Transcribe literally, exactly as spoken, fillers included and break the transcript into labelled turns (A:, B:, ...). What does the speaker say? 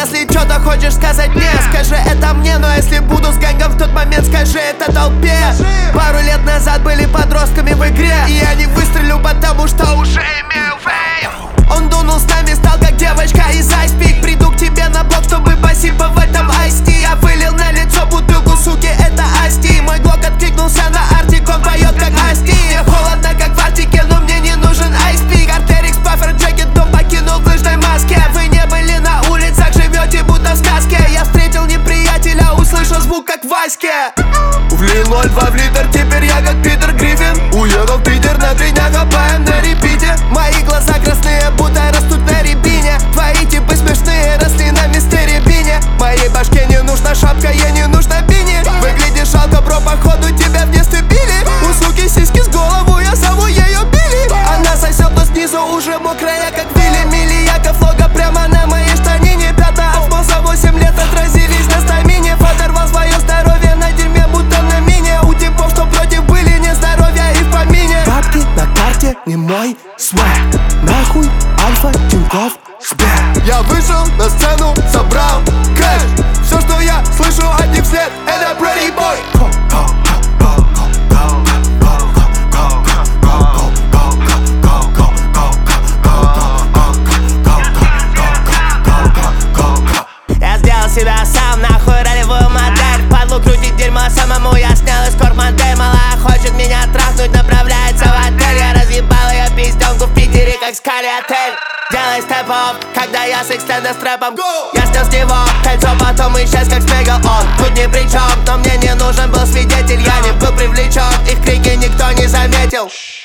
A: Если что-то хочешь сказать мне, скажи это мне. Но если буду с гэнгом в тот момент, скажи это толпе. Пару лет назад были подростками в игре, и я не выстрелю, потому что уже имею фейм. Он дунул с нами, стал как девочка из Ice Peak. Приду к тебе на блок, чтобы спасибо в этом айсти. Я вылил на лицо бутылку, суки, это асти. Мой глок откликнулся на артик, он поет как асти. Мне холодно, как в Арктике, но мне не нужен Ice Peak. Артерикс, паффер, джекет, дом покинул в лыжной маске. Вы не были на улицах, живете будто в сказке. Я встретил неприятеля, услышал звук как в Ваське. Влил ноль два в литр, теперь я как Питер Гриффин. Уехал в Питер на три дня, копаем на репите. Мои глаза красные, будто растут на рябине. Твои типы смешные, росли на мистере бине. Моей башке не нужна шапка, ей не нужна бини. Выглядишь жалко, бро, походу тебя в детстве били. У суки сиськи с голову, я зову ее Билли. Она сосет, но снизу уже мокрая, как Вилли. Милли, Яков, лого прямо на моей штанине. Пятна от носа, восемь лет отразились на стамине. Подорвал свое здоровье на дерьме, будто на мине. У типов, что против, были не здоровья и в помине. Бабки на карте, не мой свэк. Нахуй Альфа, Тинькофф, Сбер. Я вышел на сцену, собрал кэш. Все, что я слышу от них вслед, это Pretty Boy.
B: Я сделал себя сам, нахуй ролевую модель. Падлу крутить дерьмо самому, я снял из модель. Малая хочет меня трахнуть, направляется в отель. Я разъебал ее пизденку в Питере, как Скали отель. Делай степ-оп, когда я с экстендер стрэпом. Я снял с него кольцо, потом исчез как Смегл. Он тут ни при чем, но мне не нужен был свидетель. Я не был привлечен, их крики никто не заметил.